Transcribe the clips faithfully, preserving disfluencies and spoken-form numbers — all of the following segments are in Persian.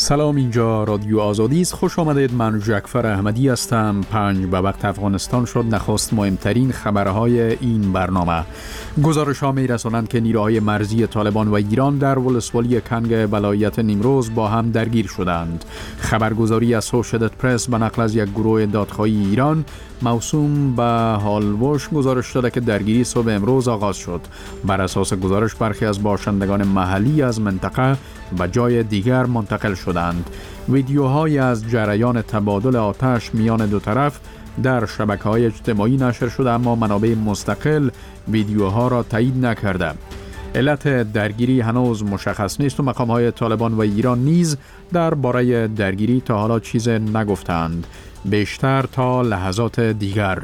سلام، اینجا رادیو آزادی است. خوش آمدید. من جعفر احمدی هستم. پنج به وقت افغانستان شد. نخست مهمترین خبرهای این برنامه. گزارش ها می رسانند که نیروهای مرزی طالبان و ایران در ولسوالی کنگ ولایت نیمروز با هم درگیر شدند. خبرگزاری اسوشییتد پرس به نقل از یک گروه دادخواهی ایران موسوم به هالوش گزارش داده که درگیری صبح امروز آغاز شد. بر اساس گزارش برخی از باشندگان محلی از منطقه به جای دیگر منتقل شدند. ویدیوهایی از جریان تبادل آتش میان دو طرف در شبکه‌های اجتماعی نشر شده، اما منابع مستقل ویدیوها را تایید نکرده. علت درگیری هنوز مشخص نیست و مقام‌های طالبان و ایران نیز درباره درگیری تا حالا چیز نگفتند. بیشتر تا لحظات دیگر.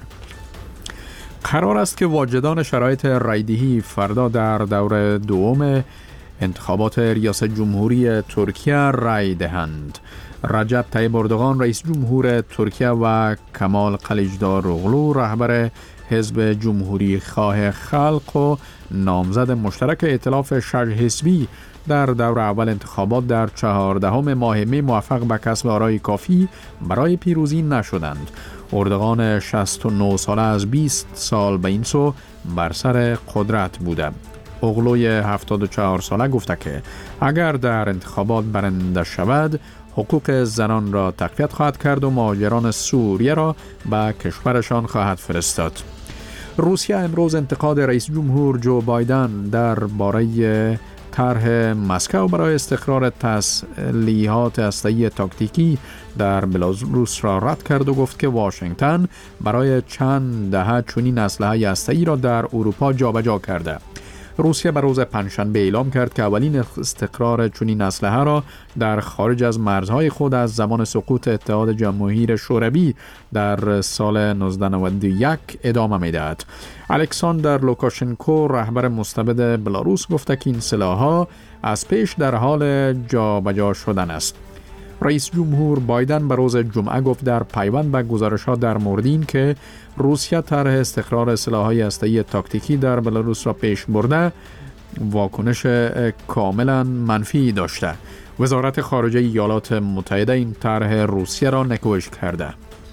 قرار است که واجدان شرایط رایدهی فردا در دور دوم انتخابات ریاست جمهوری ترکیه رای دهند. رجب طیب اردوغان رئیس جمهور ترکیه و کمال کلیچداروغلو رهبر حزب جمهوری خواه خلق و نامزد مشترک ائتلاف شش حزبی در دور اول انتخابات در چهاردهم ماه می موفق به کسب آرای کافی برای پیروزی نشدند. اردوغان شصت و نه ساله از بیست سال به این سو بر سر قدرت بوده. اغلوی هفتاد و چهار ساله گفته که اگر در انتخابات برنده شود حقوق زنان را تقویت خواهد کرد و مهاجران سوریه را به کشورشان خواهد فرستاد. روسیه امروز انتقاد رئیس جمهور جو بایدن در باره طرح مسکو برای استقرار تسلیحات هسته‌ای تاکتیکی در بلاروس را رد کرد و گفت که واشنگتن برای چند دهه چنین اسلحه هسته‌ای را در اروپا جابجا کرده. روسیه به روز پنجشنبه اعلام کرد که اولین استقرار چنین اسلحه را در خارج از مرزهای خود از زمان سقوط اتحاد جماهیر شوروی در سال نوزده نود و یک ادامه می‌دهد. الکساندر لوکاشنکو رهبر مستبد بلاروس گفته که این سلاح‌ها از پیش در حال جابجا شدن است. رئیس جمهور بایدن به روز جمعه گفت در پیوند به گزارش‌ها در مورد این که روسیه طرح استقرار سلاح‌های هسته‌ای تاکتیکی در بلاروس را پیش برده واکنش کاملا منفی داشته. وزارت خارجه ایالات متحده این طرح روسیه را نکوش کرده.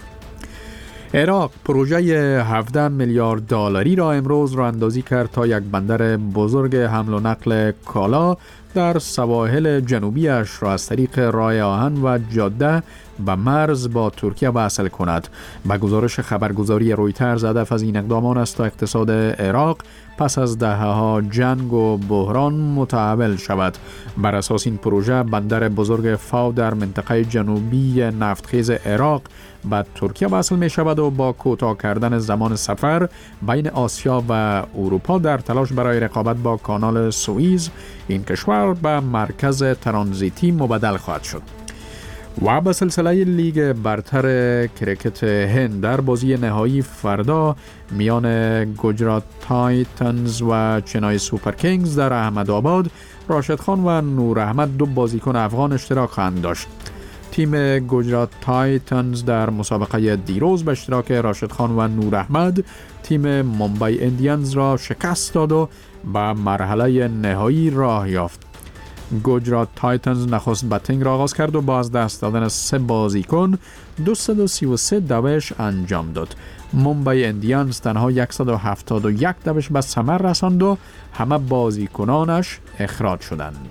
عراق پروژه هفده میلیارد دلاری را امروز راه اندازی کرد تا یک بندر بزرگ حمل و نقل کالا در سواحل جنوبیش را از طریق راه آهن و جاده به مرز با ترکیه وصل کند. به گزارش خبرگزاری رویترز هدف از این اقدام آن است تا اقتصاد عراق پس از دهه‌ها جنگ و بحران متحول شود. بر اساس این پروژه بندر بزرگ فاو در منطقه جنوبی نفتخیز عراق به ترکیه وصل می شود و با کوتاه کردن زمان سفر بین آسیا و اروپا در تلاش برای رقابت با کانال سوئیز این کشور به مرکز ترانزیتی مبدل خواهد شد. و به سلسله لیگ برتر کرکت هند در بازی نهایی فردا میان گجرات تایتنز و چنای سوپر کینگز در احمدآباد راشد خان و نور احمد دو بازیکن افغان اشتراک خواهند داشت. تیم گجرات تایتنز در مسابقه دیروز به اشتراک راشد خان و نور احمد تیم ممبئی اندیانز را شکست داد و به مرحله نهایی راه یافت. گجرات تایتنز نخست بتینگ را آغاز کرد و با از دست دادن سه بازیکن دویست و سی و سه دوش انجام داد. ممبئی اندیانز تنها صد و هفتاد و یک دوش به ثمر رساند و همه بازیکنانش اخراج شدند.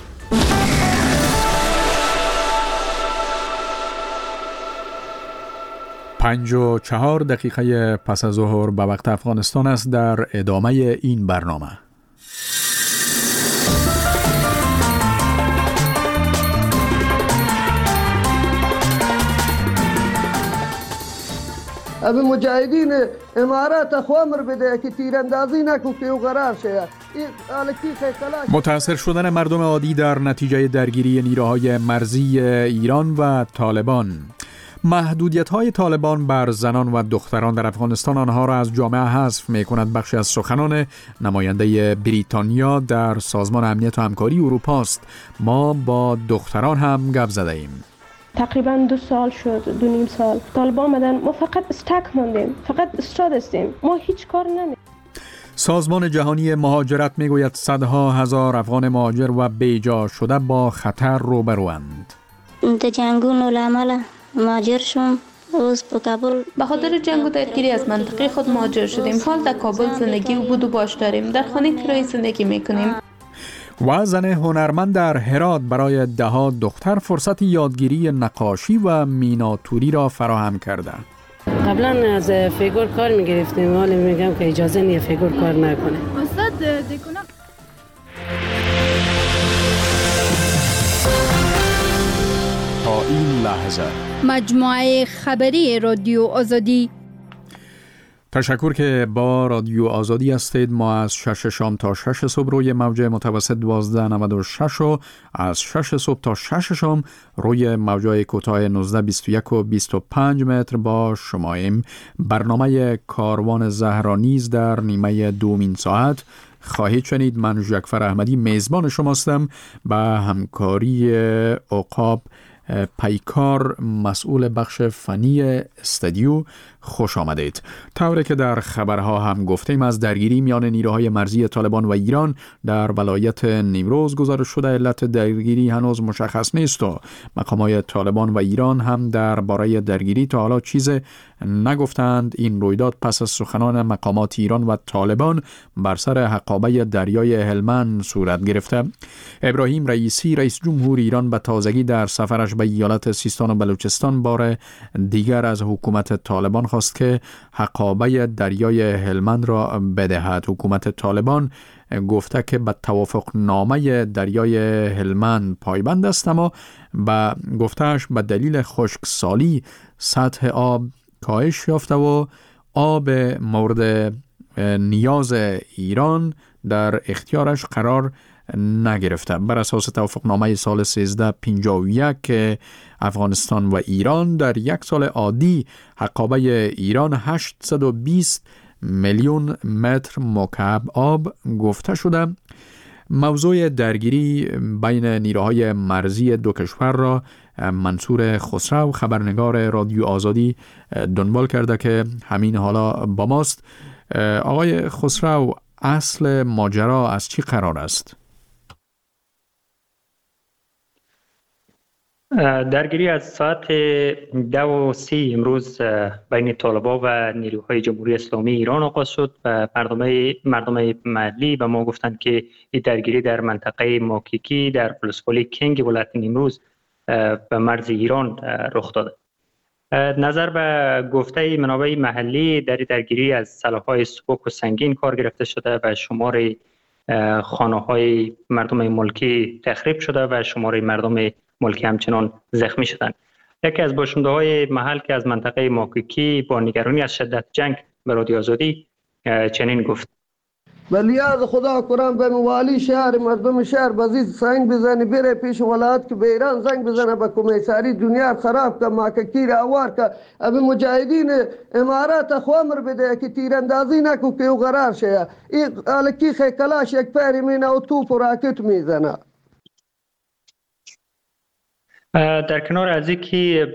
پنج و چهار دقیقه پس از ظهر به وقت افغانستان است. در ادامه این برنامه از مجاهدین امارات خوامر بده که تیراندازی نکن که او قرار شه. متاثر شدن مردم عادی در نتیجه درگیری نیروهای مرزی ایران و طالبان. محدودیت‌های طالبان بر زنان و دختران در افغانستان آنها را از جامعه حذف می‌کند. بخشی از سخنان نماینده بریتانیا در سازمان امنیت و همکاری اروپا است. ما با دختران هم گپ زده ایم. تقریبا دو سال شد، دو نیم سال طالبان آمدن، ما فقط استک ماندیم، فقط استاد هستیم، ما هیچ کار نمی. سازمان جهانی مهاجرت میگوید صدها هزار افغان مهاجر و بیجا شده با خطر روبروند. در جنگون العمل مهاجر شدم. روز به کابل به خاطر جنگ و درگیری از منطقه خود مهاجر شدیم. حال در کابل زندگی و بود و باش داریم. در خانه کرایه زندگی میکنیم. و زن هنرمند در هرات برای ده‌ها دختر فرصت یادگیری نقاشی و میناتوری را فراهم کرده. قبلا از فیگور کار میگرفتیم، ولی میگم که اجازه نیه فیگور کار نکنه. استاد دیکونا تا این لحظه مجموعه خبری رادیو آزادی. تشکر که با رادیو آزادی هستید. ما از شش شام تا شش صبح روی موج متوسط دوازده نود و شش و از شش صبح تا شش شام روی موجای کوتاه نوزده بیست و یک و بیست و پنج متر با شماییم. برنامه کاروان زهرا نیز در نیمه دومین ساعت خواهید شنید. من ژکفر احمدی میزبان شماستم. به همکاری عقاب پیکار مسئول بخش فنی استودیو خوش آمدید. طوری که در خبرها هم گفتیم، از درگیری میان نیروهای مرزی طالبان و ایران در ولایت نیمروز گزارش شده. علت درگیری هنوز مشخص نیست و مقامات طالبان و ایران هم درباره درگیری تا حالا چیز نگفتند. این رویداد پس از سخنان مقامات ایران و طالبان بر سر حقابه دریای هلمند صورت گرفته. ابراهیم رئیسی رئیس جمهور ایران به تازگی در سفرش به ایالت سیستان و بلوچستان بار دیگر از حکومت طالبان خواست که حقابه دریای هلمند را بدهد. حکومت طالبان گفته که به توافق نامه دریای هلمند پایبند است، اما به گفتهش به دلیل خشکسالی سطح آب کاهش یافته و آب مورد نیاز ایران در اختیارش قرار نگرفته. بر اساس توافقنامه سال سیزده پنجاه و یک که افغانستان و ایران در یک سال عادی حقابه ایران هشتصد و بیست میلیون متر مکعب آب گفته شده. موضوع درگیری بین نیروهای مرزی دو کشور را منصور خسرو خبرنگار رادیو آزادی دنبال کرده که همین حالا با ماست. آقای خسرو، اصل ماجرا از چی قرار است؟ درگیری از ساعت دو و سی امروز بین طالبان و نیروهای جمهوری اسلامی ایران آغاز شد و مردم مردم محلی به ما گفتند که این درگیری در منطقه ماکیکی در ولسوالی کینگ ولایت نیمروز به مرز ایران رخ داده. نظر به گفته منابع محلی، در درگیری از سلاح‌های سبک و سنگین کار گرفته شده و شمار خانه‌های مردم ملکی تخریب شده و شمار مردم ملکی همچنان زخمی شدند. یکی از باشنده‌های محل که از منطقه ماکیکی با نگرانی از شدت جنگ به رادیو آزادی چنین گفت: ولی از خدا قرآن به والی شهر مردم شهر بزید سنگ بزنه بره پیش ولایت که به ایران زنگ بزنه به کمیساری دنیا خراب که ماکیکی را آوار که ابی مجاهدین امارات خوامر بده که تیراندازی نکو که او قرار شه. این الکی کلاش یک پری مینه و توپ و راکت میزنه. در کنار از اینکه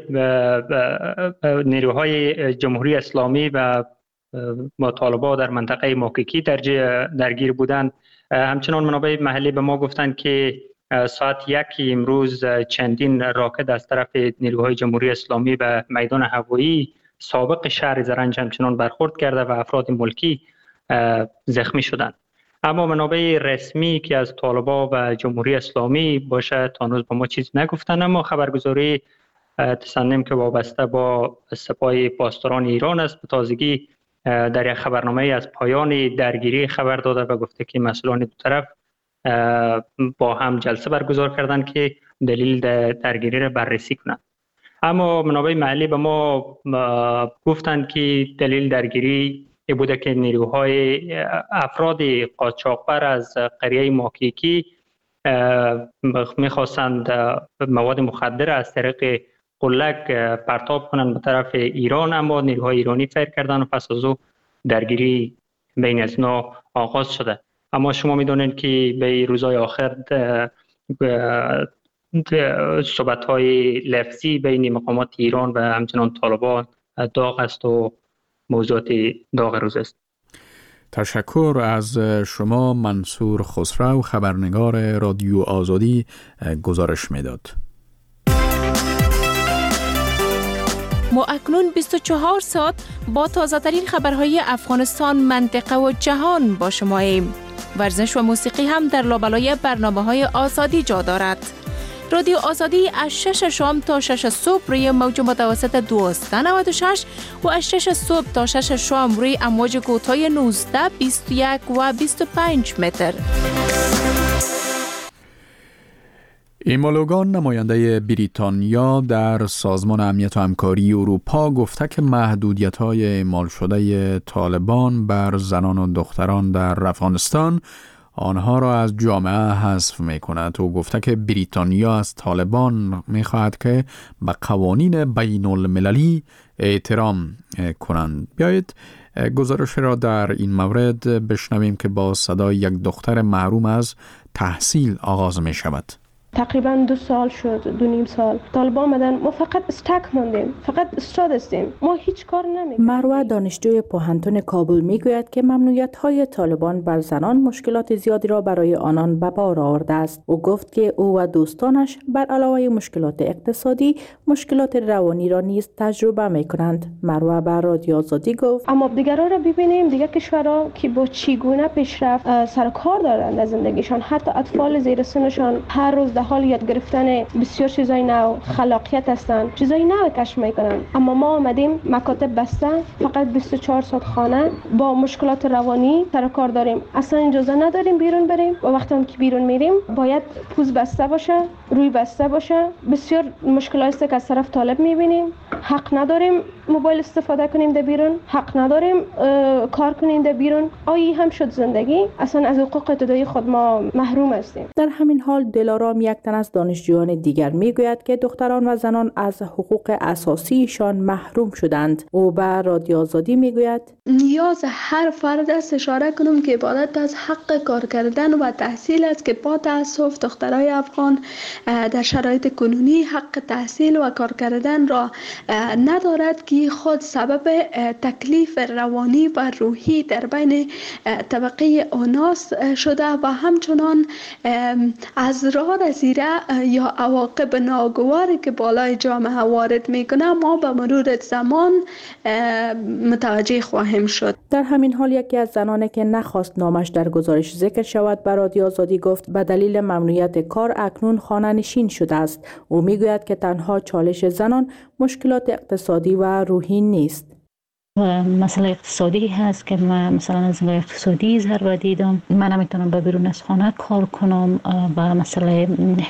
نیروهای جمهوری اسلامی و با طالبان در منطقه ماکیکی در درگیر بودند، همچنان منابع محلی به ما گفتند که ساعت یک امروز چندین راکت از طرف نیروهای جمهوری اسلامی به میدان هوایی سابق شهر زرنج همچنان برخورد کرده و افراد ملکی زخمی شدند. اما منابع رسمی که از طالبان و جمهوری اسلامی باشه تا هنوز به ما چیز نگفتن، اما خبرگزاری تصنیم که وابسته با سپاه پاسداران ایران است به تازگی در یک خبرنامه از پایان درگیری خبر داده و گفته که مسئولان دو طرف با هم جلسه برگزار کردند که دلیل درگیری را بررسی کنند. اما منابع محلی به ما گفتند که دلیل درگیری ای بوده که نیروهای افراد قاچاقبر از قریه ماکیکی میخواستند مواد مخدر از طریق قلک پرتاب کنند به طرف ایران، اما نیروهای ایرانی فیر کردند و پس از او درگیری بین از اینا آغاز شده. اما شما میدونید که به روزهای آخر صحبت‌های لفظی بین مقامات ایران و همچنان طالبان داغ است و موضوعات داغ روز است. تشکر از شما منصور خسرو خبرنگار رادیو آزادی گزارش میداد. ما اکنون بیست و چهار ساعت با تازه ترین خبرهای افغانستان، منطقه و جهان با شماییم. ورزش و موسیقی هم در لابلای برنامه‌های آزادی جا دارد. رادیو آزادی از شش شام تا شش صبح روی موج متوسط دویست و نود و شش و از شش صبح تا شش شام روی امواج کوتاه نوزده، بیست و یک و بیست و پنج متر. ایمولوگان نماینده بریتانیا در سازمان امنیت و همکاری اروپا گفته که محدودیت‌های اعمال شده طالبان بر زنان و دختران در افغانستان آنها را از جامعه حذف می‌کند و گفته که بریتانیا از طالبان می‌خواهد که به قوانین بین المللی احترام کنند. بیایید گزارش را در این مورد بشنویم که با صدای یک دختر محروم از تحصیل آغاز می‌شود. تقریبا دو سال شد، دو نیم سال طالبان آمدن، ما فقط استک ماندیم، فقط استاد هستیم، ما هیچ کار نمیکنیم. مروه دانشجوی پوهنتون کابل میگوید که ممنوعیت‌های طالبان بر زنان مشکلات زیادی را برای آنان به بار آورده است. او گفت که او و دوستانش بر علاوه مشکلات اقتصادی مشکلات روانی را نیز تجربه میکنند. مروه به رادیو آزادی گفت اما دیگران را ببینیم، دیگر کشورها که با چگونه پیشرفت سر کار دارند از زندگیشان، حتی اطفال زیر سنشان هر روز در حال یاد گرفتن بسیار چیزای نو، خلاقیت هستند، چیزای نو کشف میکنن. اما ما آمدیم مکاتب بسته، فقط بیست و چهار ساعت خانه، با مشکلات روانی سر کار داریم، اصلا اجازه نداریم بیرون بریم و وقتی هم که بیرون میریم باید پوز بسته باشه، روی بسته باشه. بسیار مشکلاتی که از طرف طالب میبینیم. حق نداریم موبایل استفاده کنیم در بیرون، حق نداریم کار کنیم در بیرون. آیی هم شد زندگی، اصلا از حقوق ابتدایی خود ما محروم هستیم. در همین حال دلارام یک تن از دانشجویان دیگر میگوید که دختران و زنان از حقوق اساسیشان محروم شدند. او به رادیو آزادی میگوید نیاز هر فرد است اشاره کنم که عبارت از حق کار کردن و تحصیل است که با تاسف دخترای افغان در شرایط کنونی حق تحصیل و کار کردن را ندارد که خود سبب تکلیف روانی و روحی در بین طبقه آناس شده و همچنان از راه رسیده یا عواقب ناگواری که بالای جامعه وارد میکنه ما به مرور زمان متوجه خواهیم شد. در همین حال یکی از زنانی که نخواست نامش در گزارش ذکر شود به رادیو آزادی گفت به دلیل ممنوعیت کار اکنون خانه نشین شده است. او میگوید که تنها چالش زنان مشکلات اقتصادی و روحی نیست. و مسئله اقتصادی هست که من مثلا از نظر اقتصادی ضربه دیدم، من نمیتونم به بیرون از خانه کار کنم. و مسئله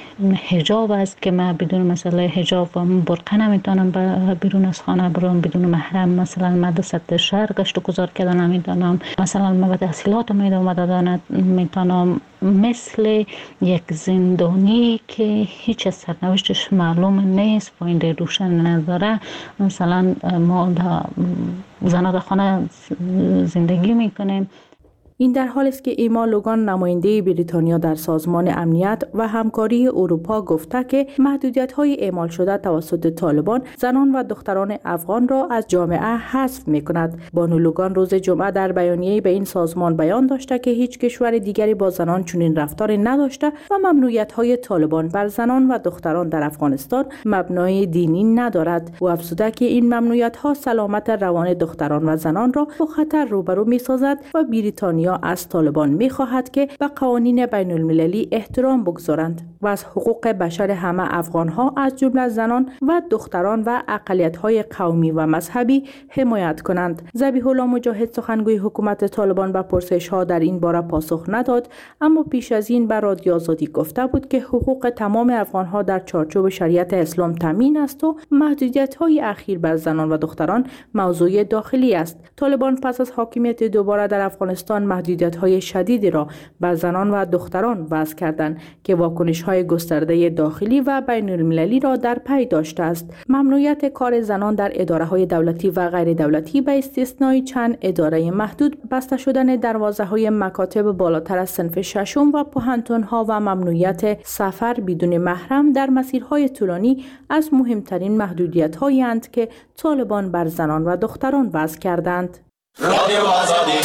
حجاب است که من بدون مسئله حجاب و برقه نمیتونم به بیرون از خانه برم، بدون محرم مثلا مدرسه شهر گشت و گذار کردن نمیتونم. مثلا من به تحصیلات میدم دادن میتونم مثل یک زندانی که هیچ از سرنوشتش معلوم نیست، پاینده روشن نداره. مثلا ما زنان در خانه زندگی میکنیم. این در حالی است که ایما لوگان نماینده بریتانیا در سازمان امنیت و همکاری اروپا گفته که محدودیت‌های اعمال شده توسط طالبان زنان و دختران افغان را از جامعه حذف می‌کند. بانو لوگان روز جمعه در بیانیه‌ای به این سازمان بیان داشته که هیچ کشور دیگری با زنان چنین رفتاری نداشته و ممنوعیت‌های طالبان بر زنان و دختران در افغانستان مبنای دینی ندارد. او افزوده که این ممنوعیت‌ها سلامت روان دختران و زنان را با خطر روبرو می‌سازد و بریتانیا از طالبان می‌خواهد که به قوانین بین المللی احترام بگذارند و از حقوق بشر همه افغان‌ها از جمله زنان و دختران و اقلیت‌های قومی و مذهبی حمایت کنند. ذبیح الله مجاهد سخنگوی حکومت طالبان به پرسش‌ها در این باره پاسخ نداد، اما پیش از این به رادیو آزادی گفته بود که حقوق تمام افغان‌ها در چارچوب شریعت اسلام تامین است و محدودیت‌های اخیر بر زنان و دختران موضوع داخلی است. طالبان پس از حاکمیت دوباره در افغانستان محدودیت‌های شدیدی را بر زنان و دختران وضع کردند که واکنش‌های گسترده داخلی و بین المللی را در پی داشته است. ممنوعیت کار زنان در اداره‌های دولتی و غیر دولتی به استثنای چند اداره محدود، بسته شدن دروازه‌های مکاتب بالاتر از صنف ششم و پوهنتون‌ها و ممنوعیت سفر بدون محرم در مسیرهای طولانی از مهمترین محدودیت‌هایی اند که طالبان بر زنان و دختران وضع کردند. رادیو آزادی.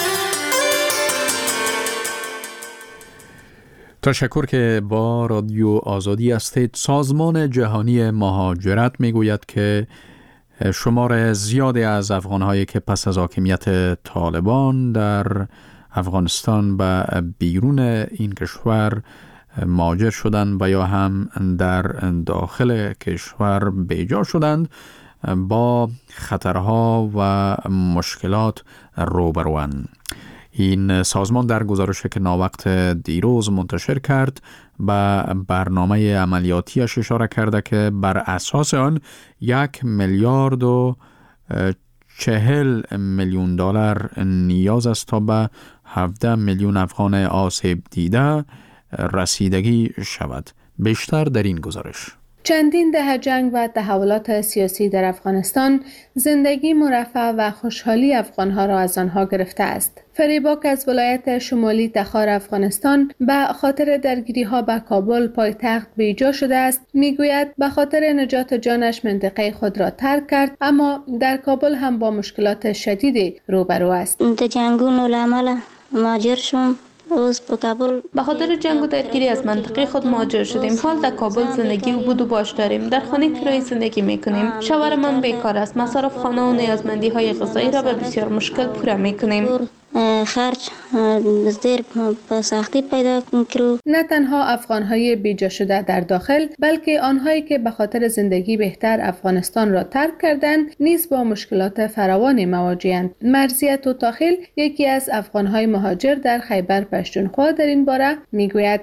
تشکر که با رادیو آزادی هستید. سازمان جهانی مهاجرت میگوید که شمار زیادی از افغان‌هایی که پس از حاکمیت طالبان در افغانستان و بیرون این کشور مهاجر شدند و یا هم در داخل کشور بیجا شدند با خطرها و مشکلات روبروند. این سازمان در گزارشی که ناوقت دیروز منتشر کرد و برنامه عملیاتیش اشاره کرده که بر اساس آن یک میلیارد و چهل میلیون دلار نیاز است تا به هفده میلیون افغان آسیب دیده رسیدگی شود. بیشتر در این گزارش. چندین دهه جنگ و تحولات سیاسی در افغانستان زندگی مرفه و خوشحالی افغانها را از آنها گرفته است. فریباک از ولایت شمالی تخار افغانستان به خاطر درگیری ها به کابل پایتخت بیجا شده است. میگوید به خاطر نجات جانش منطقه خود را ترک کرد، اما در کابل هم با مشکلات شدیدی روبرو است. جنگون العمل مهاجر شدم. به خاطر جنگ و درگیری از منطقه خود مهاجر شدیم. حال در کابل زندگی و بود و باش داریم. در خانه کرایه زندگی میکنیم. شوهر من بیکار است. مصارف خانه و نیازمندی های غذایی را به بسیار مشکل پوره میکنیم. خرج زیر با سختی پیدا کرد. نه تنها افغان‌های بیجا شده در داخل، بلکه آنهایی که به خاطر زندگی بهتر افغانستان را ترک کردند نیز با مشکلات فراوانی مواجه‌اند. مرضیه توتاخیل یکی از افغان‌های مهاجر در خیبر پشتونخوا در این باره میگوید: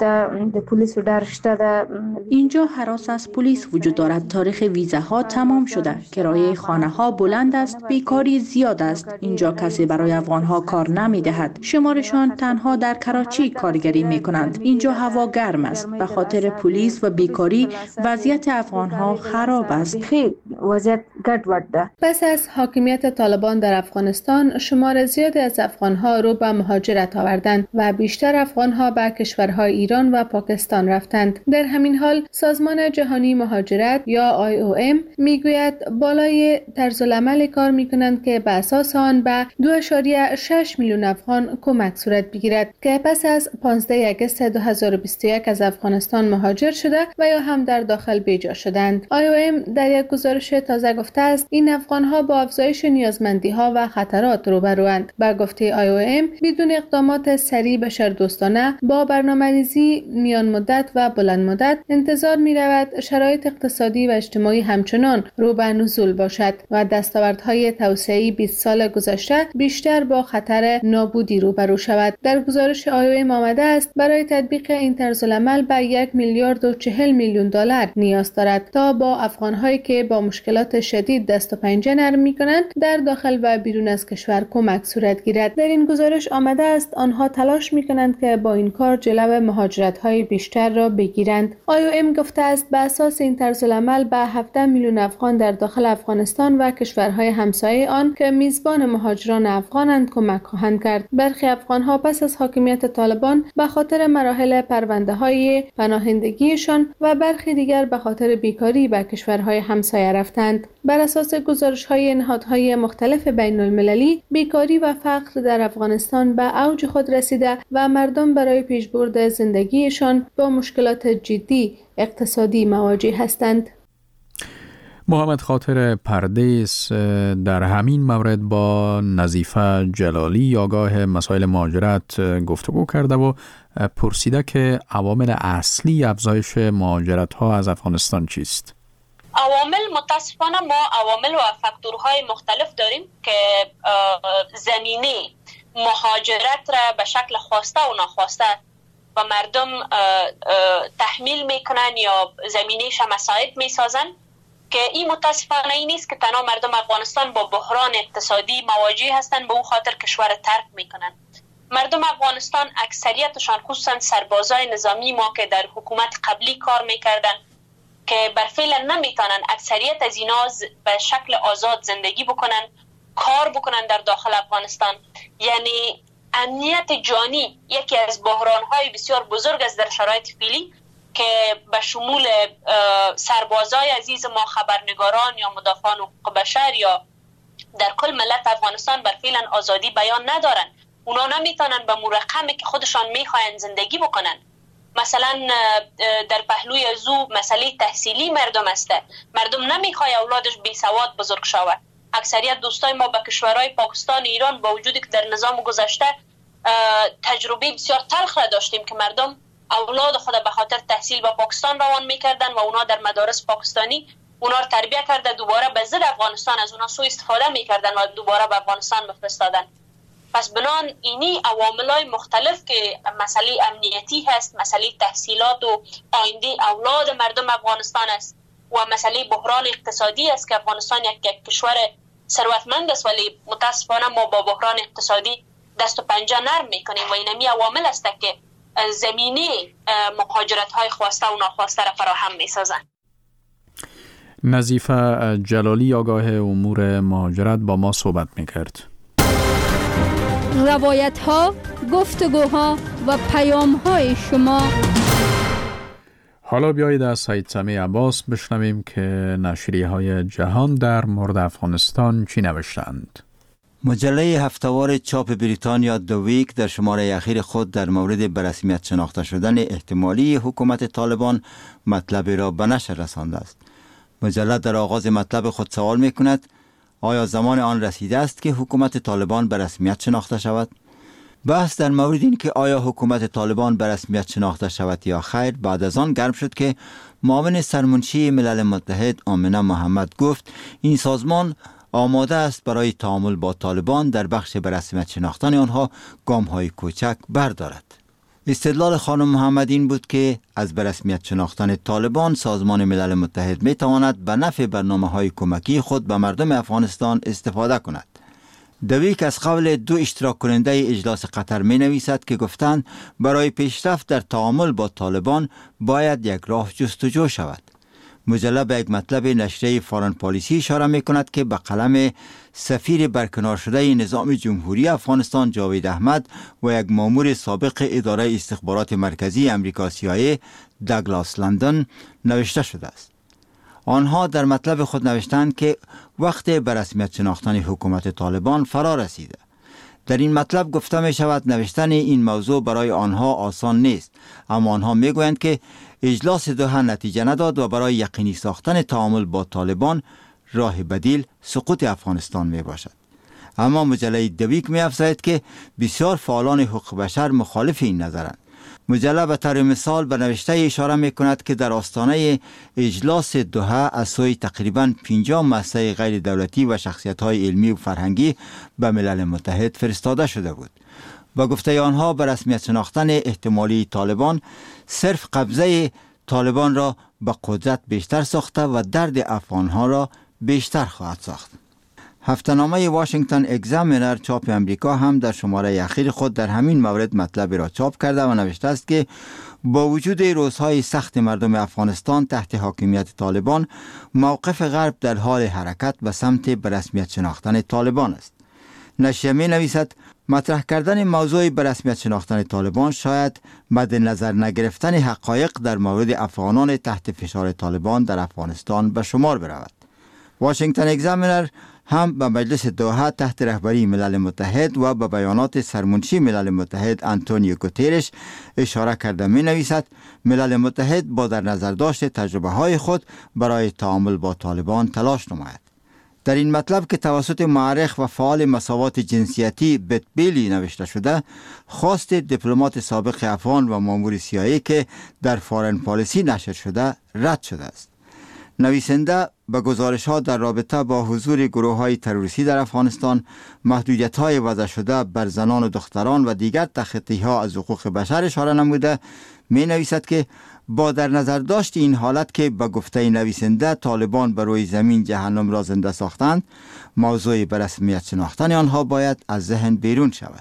اینجا هراس از پلیس وجود دارد. تاریخ ویزاها تمام شده. کرایه خانه‌ها بلند است. بیکاری زیاد است. اینجا کسی برای افغان‌ها کار نمی‌دهد. شمارشان تنها در کراچی کارگری می‌کنند. اینجا هوا گرم است. به خاطر پلیس و بیکاری وضعیت افغان‌ها خراب است. پس از حاکمیت طالبان در افغانستان، شمار زیادی از افغان‌ها رو به مهاجرت آوردند و بیشتر افغان‌ها به کشورهای ایران و پاکستان رفتند. در همین حال سازمان جهانی مهاجرت یا آی او ام میگوید بالای طرزالعمل کار می‌کنند که به اساس آن به دو اشاریه شش میلیون افغان کمک صورت بگیرد که پس از پانزده آگوست دو هزار و بیست و یک از افغانستان مهاجر شده و یا هم در داخل بیجا شدند. آی او ام در یک گزارش تازه گفته است این افغان‌ها با افزایش نیازمندی‌ها و خطرات روبروند. با گفته آی او ام بدون اقدامات سریع بشردوستانه با برنامه‌ریزی میان مدت و بلند مدت انتظار می‌رود شرایط اقتصادی و اجتماعی همچنان رو به نزول باشد و دستاوردهای توسعه‌ای بیست سال گذشته بیشتر با خطر نابودی روبرو شود. در گزارش آی او ام آمده است برای تطبیق این طرزالعمل به یک میلیارد و چهل میلیون دلار نیاز دارد تا با افغان‌هایی که با مشکلات شدید دست و پنجه نرم می‌کنند در داخل و بیرون از کشور کمک صورت گیرد. در این گزارش آمده است آنها تلاش می‌کنند که با این کار جلو مهاجرت‌های بیشتر را بگیرند. آی او ام گفته است به اساس این طرزالعمل به هفده میلیون افغان در داخل افغانستان و کشورهای همسایه آن که میزبان مهاجران افغانند کمک خواهند کرد. برخی افغان‌ها پس از حاکمیت طالبان به خاطر مراحل پرونده‌های پناهندگیشان و برخی دیگر به خاطر بیکاری به کشورهای همسایه رفتند. بر اساس گزارش‌های نهادهای مختلف بین‌المللی، بیکاری و فقر در افغانستان به اوج خود رسیده و مردم برای پیشبرد زندگیشان با مشکلات جدی اقتصادی مواجه هستند. محمد خاطر پردیس در همین مورد با نظیفه جلالی آگاه مسائل مهاجرت گفتگو کرده و پرسیده که عوامل اصلی افزایش مهاجرت ها از افغانستان چیست؟ عوامل متاسفانه ما عوامل و فاکتورهای مختلف داریم که زمینه مهاجرت را به شکل خواسته و ناخواسته و مردم تحمیل میکنن یا زمینهش مساعد میسازن که این متاسفانه این نیست که تنها مردم افغانستان با بحران اقتصادی مواجه هستند به اون خاطر کشور ترک میکنن. مردم افغانستان اکثریتشان خصوصا سربازای نظامی ما که در حکومت قبلی کار میکردن که برفعل نمیتونن اکثریت از اینا به شکل آزاد زندگی بکنن، کار بکنن در داخل افغانستان. یعنی امنیت جانی یکی از بحران‌های بسیار بزرگ است در شرایط فعلی که به شمول سربازای عزیز ما، خبرنگاران یا مدافعان حقوق بشر یا در کل ملت افغانستان برفعل آزادی بیان ندارن. اونا نمیتونن به مرقمی که خودشان میخواین زندگی بکنن. مثلا در پهلوی زو مسئله تحصیلی مردم است. مردم نمیخواد اولادش بی سواد بزرگ شود. اکثریت دوستای ما به کشورهای پاکستان، ایران با وجودی که در نظام گذشته تجربه بسیار تلخ را داشتیم که مردم اولاد خود به خاطر تحصیل به پاکستان روان میکردن و اونا در مدارس پاکستانی اونا رو تربیت کرده دوباره به ضد افغانستان از اونا سوء استفاده میکردن و دوباره به افغانستان میفرستادن. پس بنان اینی عواملای مختلف که مسئله امنیتی هست، مسئله تحصیلات و آینده اولاد مردم افغانستان است و مسئله بحران اقتصادی است که افغانستان یک کشور ثروتمند است ولی متاسفانه ما با بحران اقتصادی دست و پنجه نرم میکنیم و اینمی عوامل است که زمینه مهاجرت های خواسته و ناخواسته را فراهم میسازند. نظیفه جلالی آگاه امور مهاجرت با ما صحبت میکرد. روایت ها، گفتگوها و پیام های شما. حالا بیایید از سید سمیع عباس بشنویم که نشریه های جهان در مورد افغانستان چی نوشتند. مجله هفته‌وار چاپ بریتانیا دو ویک در شماره اخیر خود در مورد به رسمیت شناخته شدن احتمالی حکومت طالبان مطلب را به نشر رسانده است. مجله در آغاز مطلب خود سوال می کند آیا زمان آن رسیده است که حکومت طالبان به رسمیت شناخته شود؟ بحث در مورد این که آیا حکومت طالبان به رسمیت شناخته شود یا خیر بعد از آن گرم شد که معاون سرمنشی ملل متحد آمنه محمد گفت این سازمان آماده است برای تعامل با طالبان در بخش به رسمیت شناختن آنها گام‌های کوچک بردارد. استدلال خانم محمد این بود که از به رسمیت شناختن طالبان سازمان ملل متحد می تواند به نفع برنامه‌های کمکی خود به مردم افغانستان استفاده کند. دویک از قول دو اشتراک کننده اجلاس قطر می نویسد که گفتند برای پیشرفت در تعامل با طالبان باید یک راه جستجو شود. مجله به یک مطلب نشریه فارن پالیسی اشاره می کند که به قلم سفیر برکنار شده نظام جمهوری افغانستان جاوید احمد و یک مامور سابق اداره استخبارات مرکزی امریکا سی آی ای داگلاس لندن نوشته شده است. آنها در مطلب خود نوشتند که وقت به رسمیت شناختن حکومت طالبان فرا رسیده. در این مطلب گفته می شود نوشتن این موضوع برای آنها آسان نیست، اما آنها می گویند که اجلاس دوحه نتیجه نداد و برای یقینی ساختن تعامل با طالبان راه بدیل سقوط افغانستان می باشد. اما مجله دویک می افزاید که بسیار فعالان حقوق بشر مخالف این نظرند. مجله به طور مثال به نوشته اشاره می کند که در آستانه اجلاس دوحه از سوی تقریباً پنجاه مؤسسه غیر دولتی و شخصیت های علمی و فرهنگی به ملل متحد فرستاده شده بود. با گفته آنها به رسمیت شناختن احتمالی طالبان صرف قبضه طالبان را به قدرت بیشتر ساخته و درد افغانها را بیشتر خواهد ساخت. هفته‌نامه واشنگتن اگزامینر چاپ امریکا هم در شماره اخیر خود در همین مورد مطلب را چاپ کرده و نوشته است که با وجود روزهای سخت مردم افغانستان تحت حاکمیت طالبان، موقف غرب در حال حرکت به سمت به رسمیت شناختن طالبان است. نشریه می نویسد مطرح کردن موضوع به رسمیت شناختن طالبان شاید مد نظر نگرفتن حقایق در مورد افغانان تحت فشار طالبان در افغانستان به شمار برود. واشنگتن اگزامینر هم به مجلس دوحه تحت رهبری ملل متحد و به بیانات سرمنشی ملل متحد آنتونیو گوترش اشاره کرده می نویسد ملل متحد با در نظر داشت تجربه های خود برای تعامل با طالبان تلاش نماید. در این مطلب که توسط مورخ و فعال مساوات جنسیتی بت بیلی نوشته شده، خواست دیپلمات سابق افغان و مامور سی آی ای که در فارن پالیسی نشر شده رد شده است. نویسنده به گزارش ها در رابطه با حضور گروه های تروریستی در افغانستان، محدودیت های وضع شده بر زنان و دختران و دیگر تخطی ها از حقوق بشر اشاره نموده می نویسد که با در نظر داشت این حالت که به گفته نویسنده طالبان بر روی زمین جهنم را زنده ساختند، موضوع به رسمیت شناختن آنها باید از ذهن بیرون شود.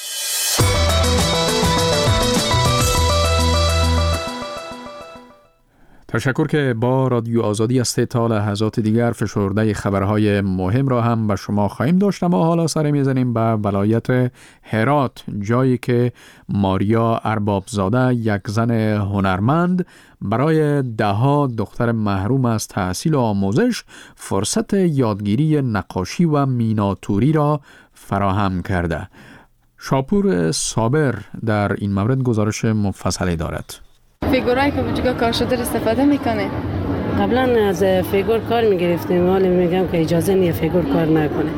تشکر که با رادیو آزادی است. تا لحظات دیگر فشرده خبرهای مهم را هم به شما خواهیم داشت. ما حالا سر میزنیم به ولایت هرات، جایی که ماریا اربابزاده، یک زن هنرمند، برای دهها دختر محروم از تحصیل و آموزش فرصت یادگیری نقاشی و میناتوری را فراهم کرده. شاپور صابر در این مورد گزارش مفصلی دارد. فیگورایی که بجگاه کار شده استفاده میکنه. قبلا از فیگور کار میگرفتیم ولی میگم که اجازه نیه فیگور کار نکنه.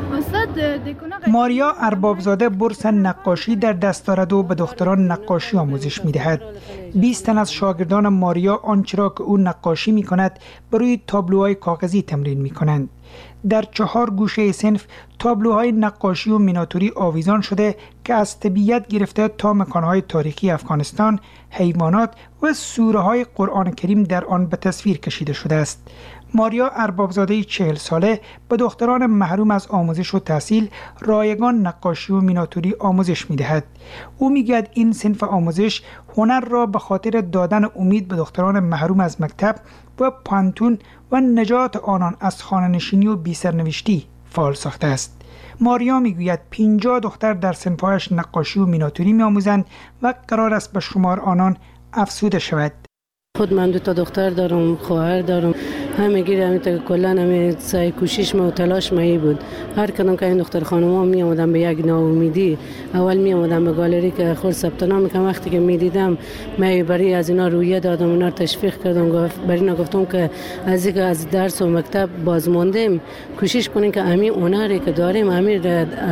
ماریا اربابزاده بورس نقاشی در دست دارد و به دختران نقاشی آموزش میدهد. بیست تن از شاگردان ماریا آنچه را که او نقاشی میکند بر روی تابلوهای کاغذی تمرین میکنند. در چهار گوشه صنف تابلوهای نقاشی و میناتوری آویزان شده که از طبیعت گرفته تا مکانهای تاریخی افغانستان، حیوانات و سوره‌های قرآن کریم در آن به تصویر کشیده شده است. ماریا اربابزاده چهل ساله به دختران محروم از آموزش و تحصیل رایگان نقاشی و میناتوری آموزش می‌دهد. او می‌گوید این صنف آموزش هنر را به خاطر دادن امید به دختران محروم از مکتب و پانتون و نجات آنان از خانه‌نشینی و بی‌سرنوشتی فعال ساخته است. ماریا میگوید پنجاه دختر در صنف‌هایش نقاشی و میناتوری می‌آموزند و قرار است به شمار آنان افزوده شود. خود من دو تا دختر دارم، خواهر دارم. همه گیر همین تا کلا همین سعی کوشش ما و تلاش ما بود. هر کدوم که این دختر خانوما می اومدن به یک ناامیدی، اول می اومدن به گالری که خود ثبت نام میکنم. وقتی که می دیدم من برای از اینا رویه دادم، اینا تشویق کردم، گفت برای اینا گفتم که از اینکه از درس و مکتب باز موندیم کوشش کنیم که همین هنری که داریم همین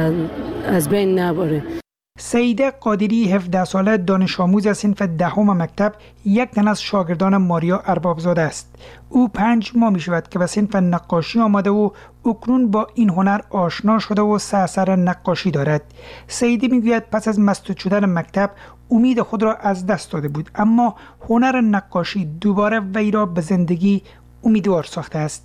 از بین نبره. سعیده قادری هفده ساله دانش آموز صنف دهم مکتب یک تن از شاگردان ماریا اربابزاده است. او پنج ماه می شود که به صنف نقاشی آمده و اکنون با این هنر آشنا شده و سه اثر نقاشی دارد. سعیده می گوید پس از مسدود شدن مکتب امید خود را از دست داده بود، اما هنر نقاشی دوباره وی را به زندگی امیدوار ساخته است.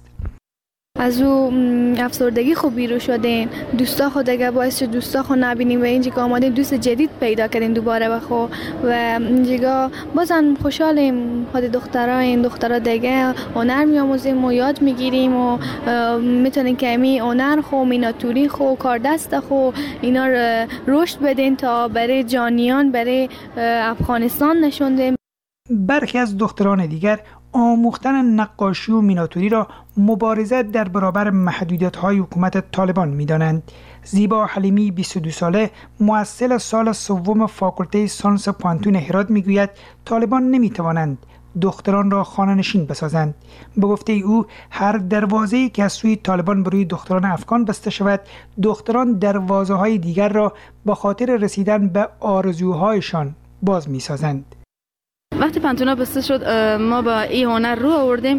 از او افسردگی خوب بیرون شدین، دوستا خود اگه باعث شد دوستا خود نبینیم و اینجا که آمدیم دوست جدید پیدا کردیم دوباره بخو و اینجا بازم خوشحالیم. خود دخترها این دخترها دیگه هنر میاموزیم و یاد میگیریم و میتونیم که امی هنر خو میناتوری خو کار دست خو اینا رشد بدین تا برای جانیان برای افغانستان نشوندیم. برخی از دختران دیگر آموختن نقاشی و میناتوری را مبارزه در برابر محدودیت‌های حکومت طالبان می‌دانند. زیبا حلیمی بیست و دو ساله مؤسسه سال سوم فاکولته ساینس پانتون هرات می‌گوید طالبان نمی‌توانند دختران را خانه‌نشین بسازند. به گفته او هر دروازه‌ای که از سوی طالبان بر روی دختران افغان بسته شود، دختران دروازه‌های دیگر را به خاطر رسیدن به آرزوهایشان باز می‌سازند. وقتی پانتونا بسته شد ما با این هنر رو آوردیم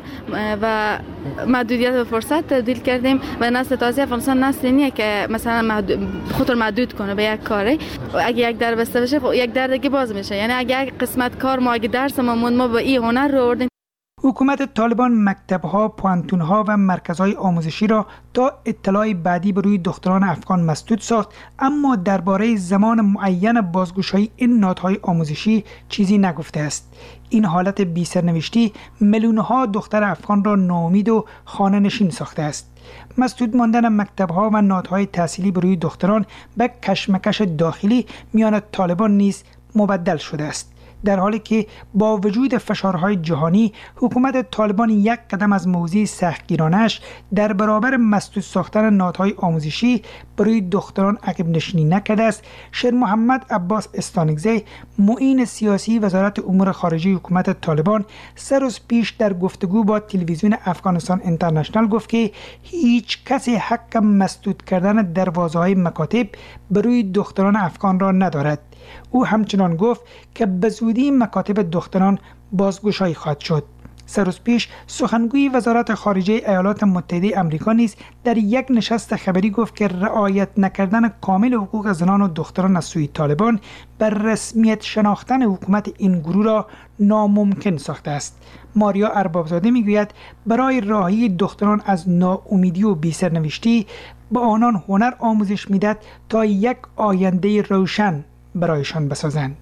و محدودیت و فرصت تبدیل کردیم و نسل تازه افغانستان نسل نیه که مثلا خود رو محدود کنه به یک کاری. اگه یک در بسته بشه یک در دیگه باز میشه، یعنی اگه یک قسمت کار ما اگه درس ما موند ما با این هنر رو آوردیم. حکومت طالبان مکتب‌ها، پوانتون‌ها و مرکزهای آموزشی را تا اطلاع بعدی بر روی دختران افغان مسدود ساخت، اما درباره زمان معین بازگشایی این نهادهای آموزشی چیزی نگفته است. این حالت بی‌سرنوشتی میلیون‌ها دختر افغان را ناامید و خانه‌نشین ساخته است. مسدود ماندن مکتب‌ها و نهادهای تحصیلی بر روی دختران به کشمکش داخلی میان طالبان نیز مبدل شده است. در حالی که با وجود فشارهای جهانی حکومت طالبان یک قدم از موضوع سختگیرانش در برابر مسدود ساختن نهادهای آموزشی برای دختران عقب نشینی نکرده است، شیر محمد عباس استانگزی معین سیاسی وزارت امور خارجه حکومت طالبان سه روز پیش در گفتگو با تلویزیون افغانستان اینترنشنال گفت که هیچ کسی حق مسدود کردن دروازه‌های مکاتب برای دختران افغان را ندارد. او همچنان گفت که به زودی مکاتب دختران بازگشایی خواهد شد. سه روز پیش سخنگوی وزارت خارجه ایالات متحده آمریکا نیز در یک نشست خبری گفت که رعایت نکردن کامل حقوق زنان و دختران از سوی طالبان بر رسمیت شناختن حکومت این گروه را ناممکن ساخته است. ماریا اربابزاده میگوید برای راهی دختران از ناامیدی و بی‌سرنوشتی به آنان هنر آموزش میدهد تا یک آینده روشن برایشان بسازند.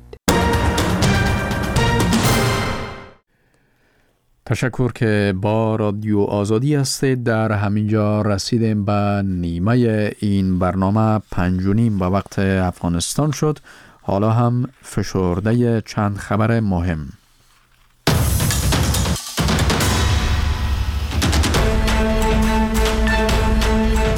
تشکر که با رادیو آزادی هستید. در همینجا رسیدیم به نیمه این برنامه. پنج و نیم به وقت افغانستان شد. حالا هم فشرده چند خبر مهم.